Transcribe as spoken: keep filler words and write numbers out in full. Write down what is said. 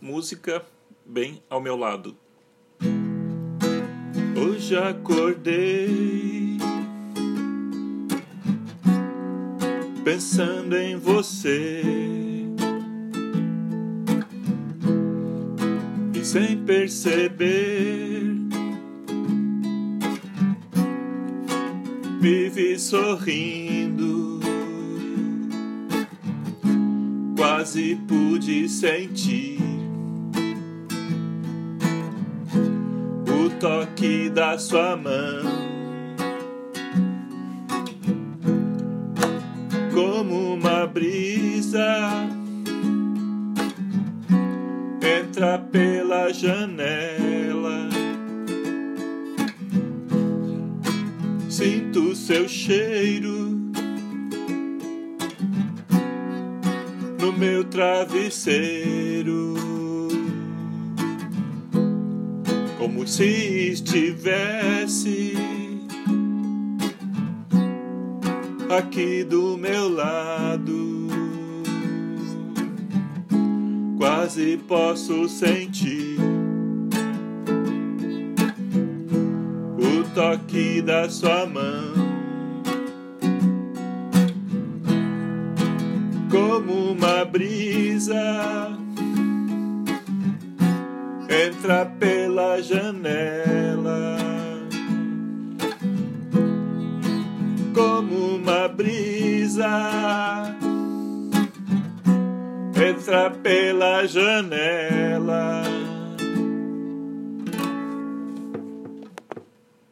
música bem ao meu lado. Hoje acordei pensando em você e sem perceber vive sorrindo. Quase pude sentir o toque da sua mão, como uma brisa entra pela janela. Sinto seu cheiro no meu travesseiro, como se estivesse aqui do meu lado. Quase posso sentir o toque da sua mão, como uma brisa entra pela janela, como uma brisa entra pela janela.